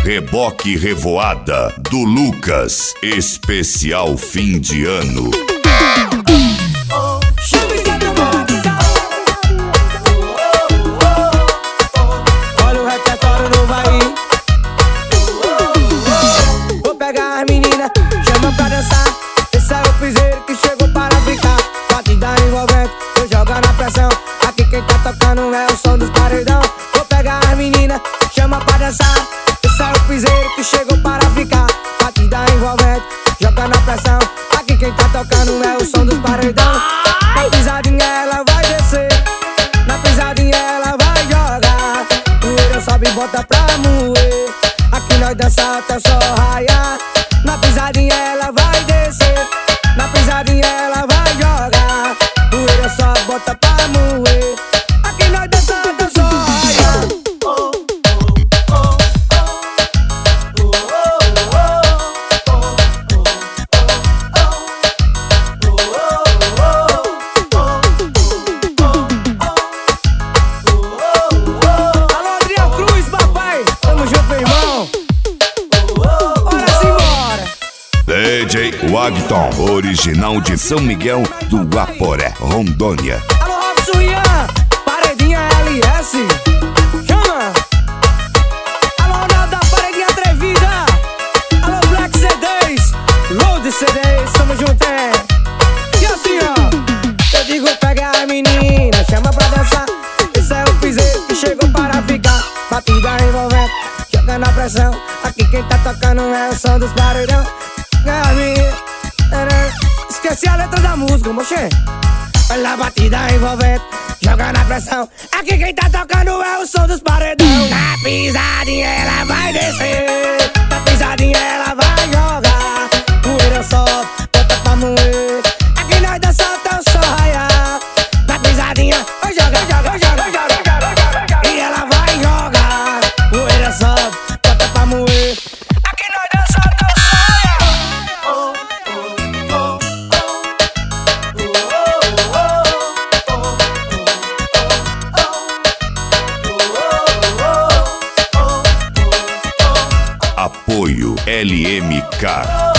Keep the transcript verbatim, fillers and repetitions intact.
Reboque Revoada do Lucas, especial fim de ano. Olha o repertório novo aí. Vou pegar as meninas, chama pra dançar. Esse é o piseiro que chegou para ficar. Batida envolvente, eu jogo na pressão. Aqui quem tá tocando é o som dos paredão. Vou pegar as meninas, chama pra dançar. Esse é o piseiro que chegou para ficar. Batida envolvente, joga na pressão. Aqui quem tá tocando é o som dos paredão. Na pisadinha ela vai descer, na pisadinha ela vai jogar. Poeira sobe e bota pra moer. Aqui nós dança até o sol raiar. Na pisadinha ela vai descer, na pisadinha ela vai jogar. Poeira sobe e bota pra moer. Aqui nós dança até o sol raiar. D J Wagton, original de São Miguel do Guaporé, Rondônia. Alô, Robson Ian, paredinha L S, chama. Alô, Ronaldo da paredinha atrevida. Alô, Black C Ds, Load C Ds, tamo junto, é. E assim, ó, eu digo pega a menina, chama pra dançar. Esse é o piseiro que chegou para ficar. Batida envolvente, joga na pressão. Aqui quem tá tocando é o som dos paredão. Esqueci a letra da música, moxê. Olha a batida envolvente, joga na pressão. Aqui quem tá tocando é o som dos paredão. Na pisadinha ela vai descer, na pisadinha ela vai jogar. Poeira sobe, bota pra moer. Aqui nós dança até o sol raiar. Na pisadinha, vai joga, joga, joga, joga, joga. E ela vai jogar. Poeira sobe, bota pra moer. Aqui nós dança até o sol raiar. Apoio L M K.